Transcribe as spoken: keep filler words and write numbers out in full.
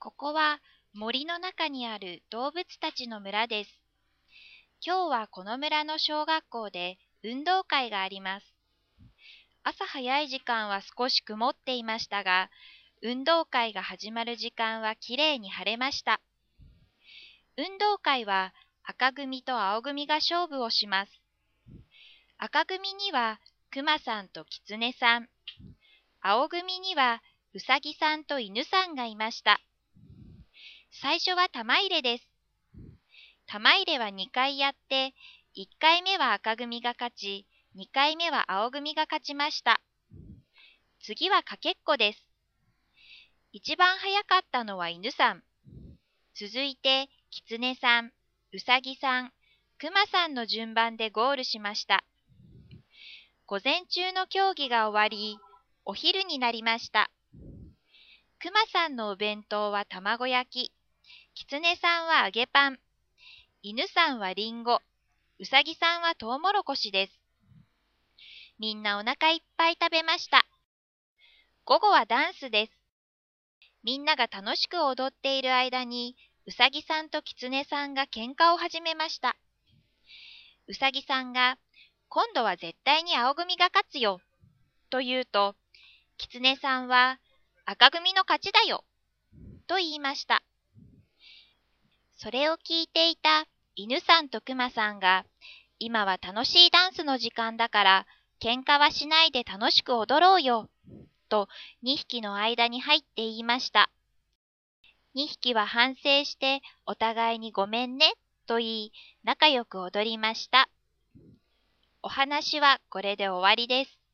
ここは森の中にある動物たちの村です。今日はこの村の小学校で運動会があります。朝早い時間は少し曇っていましたが、運動会が始まる時間はきれいに晴れました。運動会は赤組と青組が勝負をします。赤組にはくまさんときつねさん、青組にはうさぎさんと犬さんがいました。最初は玉入れです。玉入れはにかいやって、いっかいめは赤組が勝ち、にかいめは青組が勝ちました。次はかけっこです。一番早かったのは犬さん。続いて、きつねさん、うさぎさん、くまさんの順番でゴールしました。午前中の競技が終わり、お昼になりました。くまさんのお弁当は卵焼き、きつねさんは揚げパン、犬さんはりんご、うさぎさんはトウモロコシです。みんなお腹いっぱい食べました。午後はダンスです。みんなが楽しく踊っている間に、うさぎさんときつねさんが喧嘩を始めました。うさぎさんが、今度は絶対に青組が勝つよ、と言うと、きつねさんは、赤組の勝ちだよ、と言いました。それを聞いていた犬さんとくまさんが、今は楽しいダンスの時間だから、喧嘩はしないで楽しく踊ろうよ、とにひきの間に入って言いました。にひきは反省してお互いにごめんね、と言い、仲良く踊りました。お話はこれで終わりです。